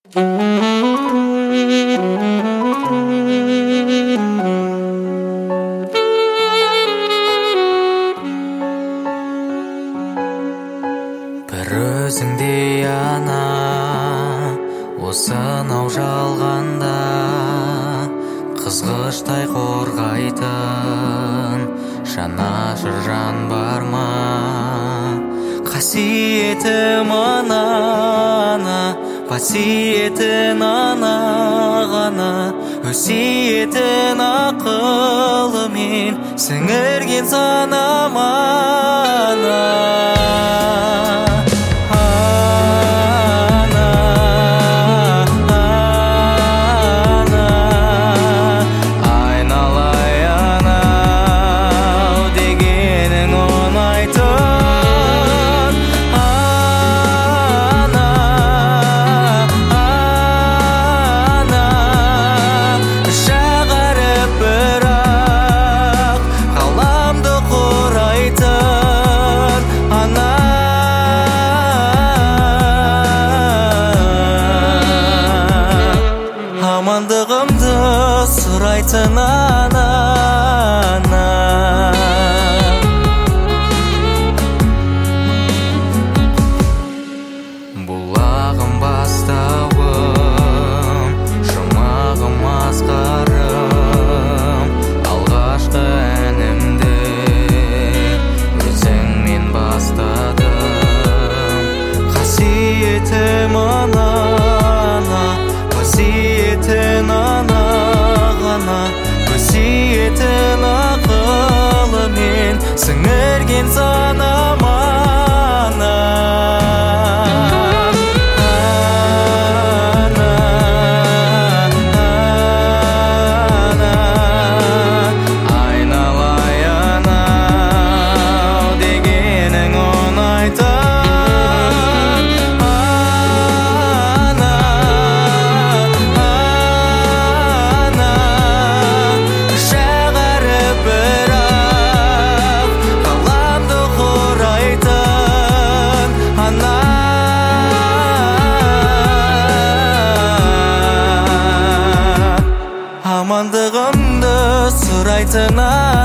Бір өзіңдей ана осынау жалғанда қызғыштай қорғайтын жанашыр жан бар ма? Қасиетім ананы, қасиетін ана ғана, өсиетін ақылымен сіңірген санама. Амандығымды сұрайтын ана. Бұлағым бастауым, жұмағым асқарым, алғашқы әнімді өзіңмен бастадым. Қасиетім ана, қасиетін ана ғана, өсиетін ақылымен сіңірген санама. Амандығымды сұрайтын